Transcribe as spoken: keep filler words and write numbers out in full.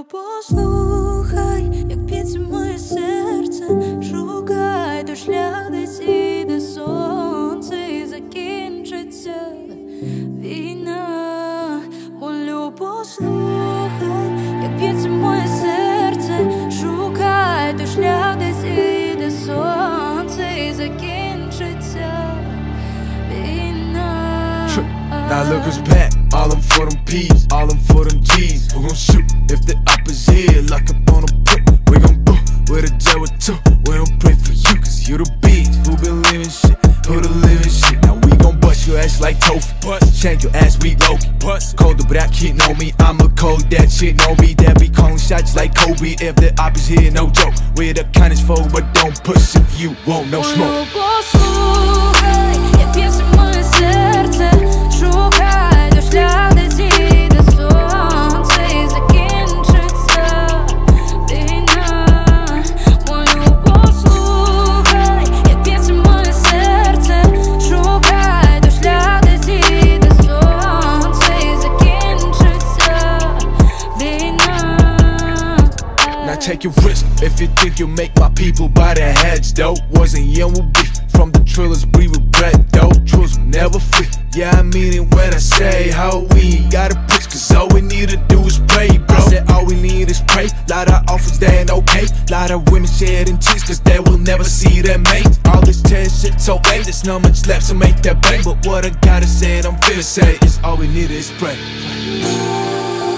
послухай, як б'ється моє серце, шукай до шлях, десь іде сонце і закінчиться війна. Молю, послухай, як б'ється моє серце, шукай до шлях, десь іде сонце і закінчиться війна. Now look who's back, all them for them P's, all them for them G's. Who gon' shoot if the op is here? Lock up on a brick, we gon' boo with a jet with two. We don't pray for you, cause you the beat. Who been living shit, who the living shit. Now we gon' bust your ass like tofu, shank your ass, we Loki. Colder but that kid know me, I'm a cold, that shit know me. That be calling shots like Kobe if the op is here, no joke. We're the kindest foe, but don't push if you want no smoke. Послухай, як б'ється моє серце, шукай до шлях, десь іде сонце і закінчиться війна. Молю, послухай, як б'ється моє серце, шукай до шлях, десь іде сонце і закінчиться війна. Now take a risk if you think you make my people buy their heads, though. Wasn't young will be from the thrillers we regret, though. Truths will never free, yeah, I mean it when I say how we ain't got a pitch, cause all we need to do is pray, bro. I said all we need is pray. Lot of offers they ain't okay. Lot of women shedding tears cause they will never see their mate. All this test shit so lame, there's not much left to make that bang. But what I gotta say, I'm finna say is all we need is pray.